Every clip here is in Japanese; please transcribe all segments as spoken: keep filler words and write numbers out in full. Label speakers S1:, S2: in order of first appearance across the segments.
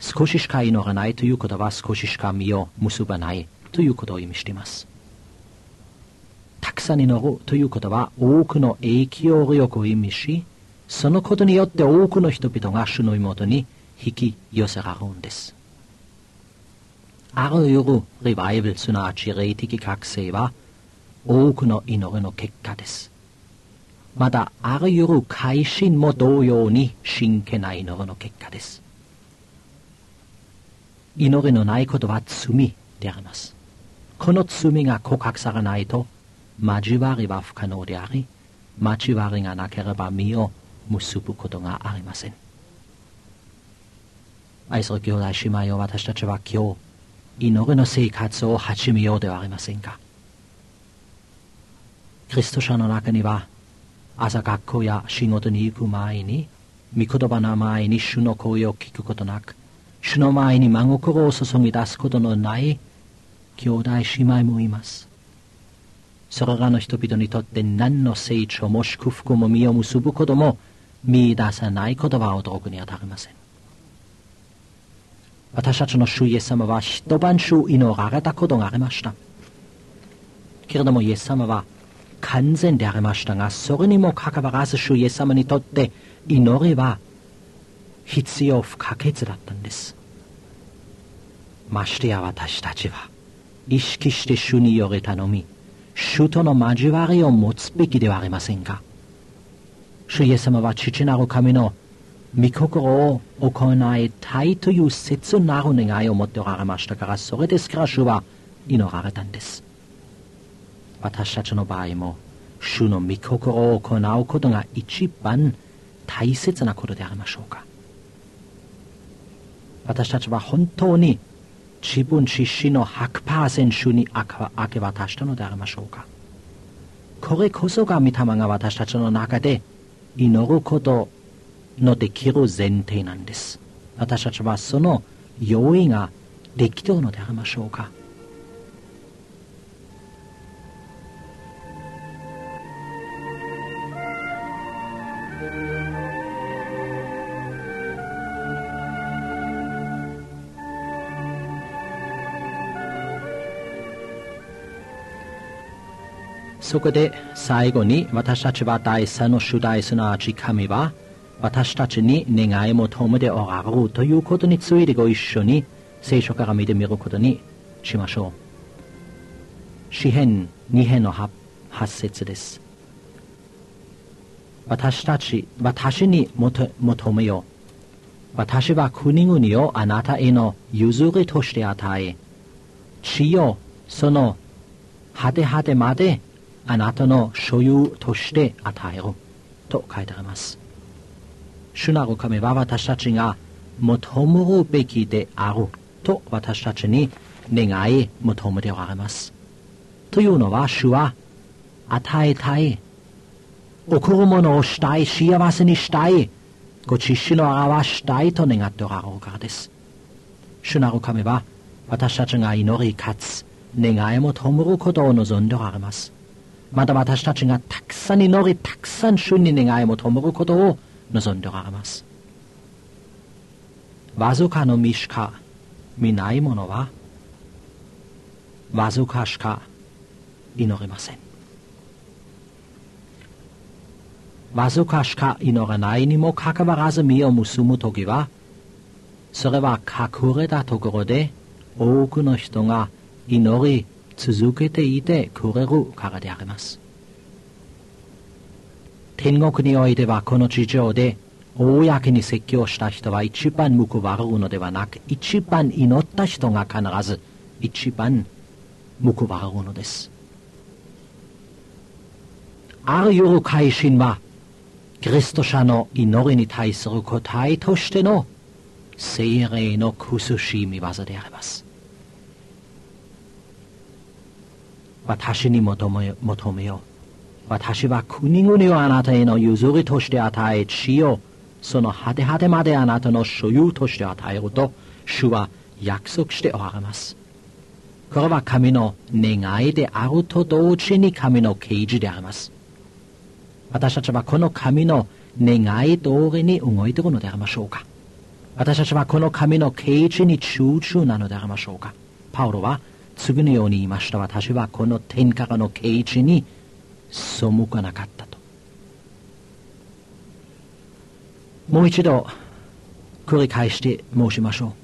S1: 少ししか祈らないということは少ししか実を結ばないということを意味しています。たくさん祈るということは多くの影響力を意味し、そのことによって多くの人々が主の妹に引き寄せられるんです。あらゆるリバイバル、すなわち霊的覚醒は多くの祈りの結果です。またあらゆる改心も同様に真剣な祈りの結果です。祈りのないことは罪であります。この罪が告白されないと交わりは不可能であり、交わりがなければ実を結ぶことがありません。愛する兄弟姉妹よ、私たちは今日祈りの生活を始めようではありませんか。キリスト者の中には朝学校や仕事に行く前に御言葉の前に主の声を聞くことなく、主の前に真心を注ぎ出すことのない兄弟姉妹もいます。それらの人々にとって何の成長も祝福も実を結ぶことも見出さないことは驚くに当たりません。私たちの主イエス様は一晩中祈られたことがありました。けれどもイエス様は完全でありましたが、それにもかかわらず主イエス様にとって祈りは必要不可欠だったんです。ましてや私たちは意識して主により頼み、主との交わりを持つべきではありませんか。主イエス様は父なる神の御心を行いたいという切なる願いを持っておられましたから、それですから主は祈られたんです。私たちの場合も主の御心を行うことが一番大切なことでありましょうか。私たちは本当に自分自身の ひゃくパーセント 主に明け渡したのでありましょうか。これこそが御霊が私たちの中で祈ることのできる前提なんです。私たちはその用意ができているのでありましょうか。そこで最後に私たちは第三の主題、すなわち神は私たちに願い求めておられるということについてご一緒に聖書から見てみることにしましょう。詩編に編の 8, 8節です。私たち、私に求めよ。私は国々をあなたへの譲りとして与え、地をその果て果てまであなたの所有として与えると書いてあります。主なる神は私たちが求めるべきであると私たちに願い求めておられます。というのは主は与えたい、贈るものをしたい、幸せにしたい、ご知識の表したいと願っておられるからです。主なる神は私たちが祈りかつ願い求めることを望んでおられます。また私たちがたくさん祈り、たくさん主に願い求めることを望んでおられます。わずかの実しか見ないものはわずかしか祈りません。わずかしか祈らないにもかかわらず実を結ぶときは、それは隠れたところで多くの人が祈り続けていてくれるからであります。天国においてはこの地上で公に説教した人は一番報われるのではなく、一番祈った人が必ず一番報われるのです。あらゆる改心はキリスト者の祈りに対する答えとしての聖霊の苦しい御業であります。私に求め、求めよ。私は国々をあなたへの譲りとして与え、地をその果て果てまであなたの所有として与えると主は約束しておられます。これは神の願いであると同時に神の啓示であります。私たちはこの神の願い通りに動いているのでありましょうか。 私たちはこの神の啓示に躊躇なのでありましょうか。パウロは次のように言いました。私はこの天からの啓示に背かなかったと。もう一度繰り返して申しましょう。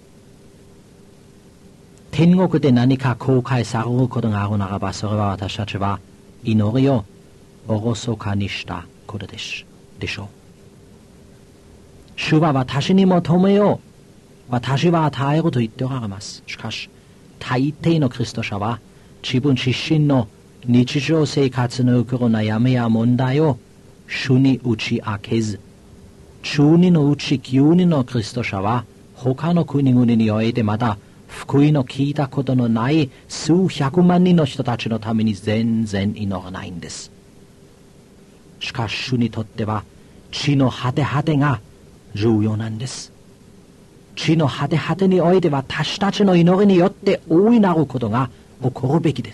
S1: 天国で何か公開されることがあるならば、それは私たちは祈りをおろそかにしたことでしょう。主は私に求めよう、私は与えると言っておられます。しかし大抵のクリスト者は自分自身の日常生活の起こる悩みや問題を主に打ち明けず、じゅうにんのうちきゅうにんのクリスト者は他の国々においてまだ福音の聞いたことのない数百万人の人たちのために全然祈らないんです。しかし主にとっては地の果て果てが重要なんです。地の果て果てにおいては私たちの祈りによって大いなることが起こるべきです。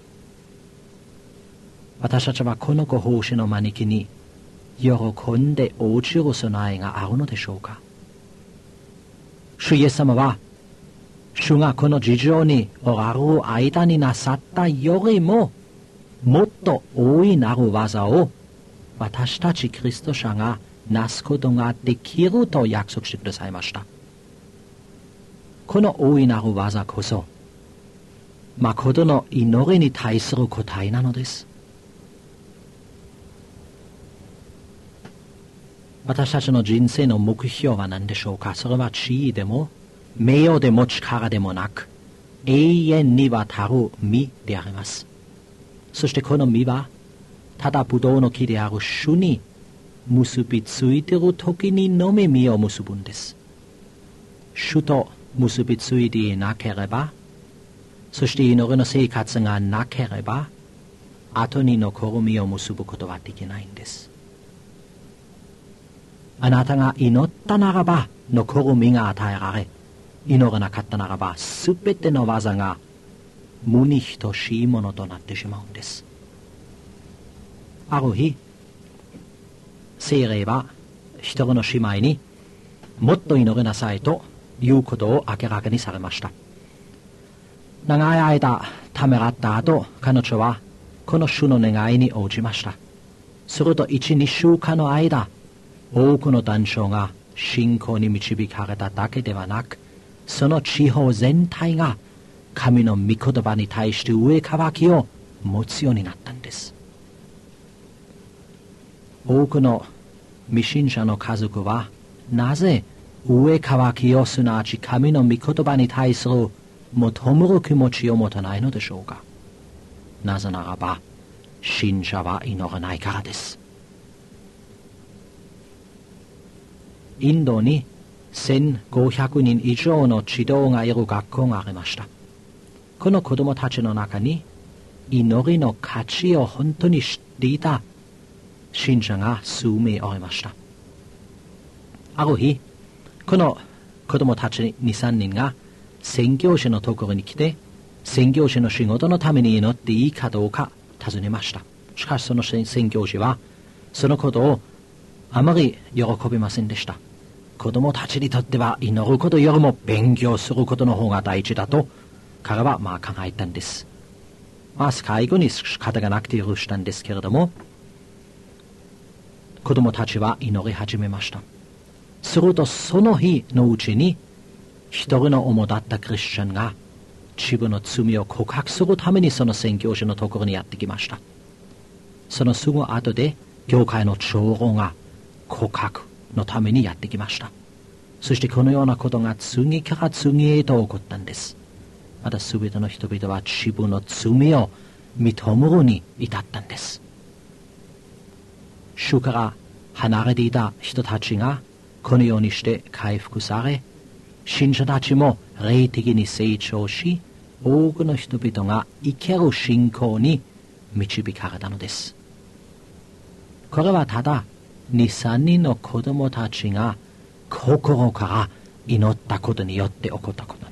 S1: 私たちはこのご奉仕の招きに喜んで応じる備えがあるのでしょうか。主イエス様は主がこの地上におられる間になさったよりももっと大いなる技を私たちキリスト者がなすことができると約束してくださいました。この大いなる技こそ誠の祈りに対する答えなのです。私たちの人生の目標は何でしょうか。それは地位でも名誉でも力でもなく永遠にわたる実であります。そしてこの実はただブドウの木である主に結びついている時にのみ実を結ぶんです。主と結びついていなければ、そして祈りの生活がなければ後に残る実を結ぶことはできないんです。あなたが祈ったならば残る実が与えられ、祈らなかったならばすべての技が無に等しいものとなってしまうんです。ある日聖霊は一人の姉妹にもっと祈りなさいということを明らかにされました。長い間ためらった後、彼女はこの主の願いに応じました。すると一、二週間の間、多くの男性が信仰に導かれただけではなく、その地方全体が神の御言葉に対して上渇きを持つようになったんです。多くの未信者の家族はなぜ上渇きを、すなわち神の御言葉に対する求める気持ちを持たないのでしょうか。なぜならば信者は祈らないからです。インドにせんごひゃくにん以上の児童がいる学校がありました。この子供たちの中に祈りの価値を本当に知っていた信者が数名おりました。ある日、この子供たちに、さんにんが宣教師のところに来て、宣教師の仕事のために祈っていいかどうか尋ねました。しかしその宣教師はそのことをあまり喜びませんでした。子供たちにとっては祈ることよりも勉強することの方が大事だと彼はまあ考えたんです。まあ最後に仕方がなくて許したんですけれども、子供たちは祈り始めました。するとその日のうちに一人の主だったクリスチャンが自分の罪を告白するためにその宣教師のところにやってきました。そのすぐ後で教会の長老が告白のためにやってきました。そしてこのようなことが次から次へと起こったんです。またすべての人々は自分の罪を認めるに至ったんです。主から離れていた人たちがこのようにして回復され、信者たちも霊的に成長し、多くの人々が生ける信仰に導かれたのです。これはただに、さんにんの子供たちが心から祈ったことによって起こったこと